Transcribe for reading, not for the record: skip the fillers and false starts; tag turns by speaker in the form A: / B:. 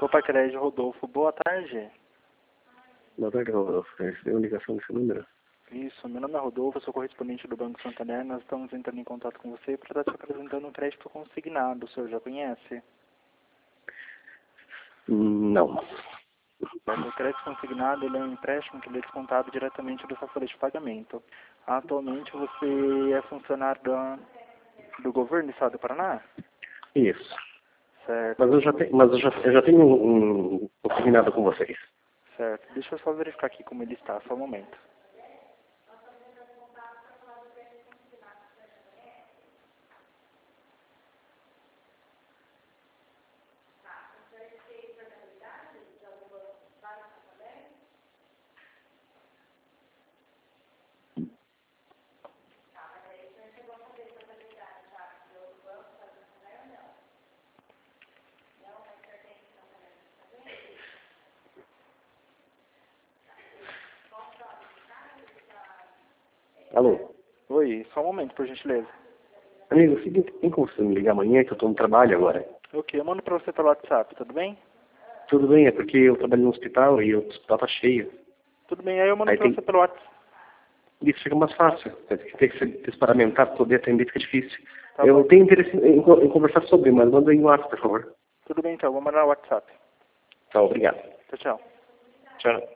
A: Copa Crédito Rodolfo, boa tarde.
B: Boa tarde, Rodolfo. Você deu uma ligação desse número?
A: Isso, meu nome é Rodolfo, eu sou correspondente do Banco Santander. Nós estamos entrando em contato com você para estar te apresentando um crédito consignado. O senhor já conhece?
B: Não.
A: O crédito consignado ele é um empréstimo que ele é descontado diretamente da sua folha de pagamento. Atualmente você é funcionário do governo do estado do Paraná?
B: Isso.
A: Certo.
B: Mas eu já tenho um consignado com vocês.
A: Certo. Deixa eu só verificar aqui como ele está, só um momento.
B: Alô?
A: Oi, só um momento, por gentileza.
B: Amigo, é o seguinte, tem como você me ligar amanhã que eu estou no trabalho agora?
A: Ok, eu mando para você pelo WhatsApp, tudo bem?
B: Tudo bem, é porque eu trabalho no hospital e o hospital tá cheio.
A: Tudo bem, aí eu mando
B: Aí
A: para você pelo WhatsApp.
B: Isso fica mais fácil. Tem que ser experimentar para poder atender, fica difícil.
A: Tá
B: Eu
A: bom.
B: tenho interesse em conversar sobre, mas manda aí no WhatsApp, por favor.
A: Tudo bem então, vou mandar no WhatsApp.
B: Tá, obrigado.
A: Tchau, tchau.
B: Tchau.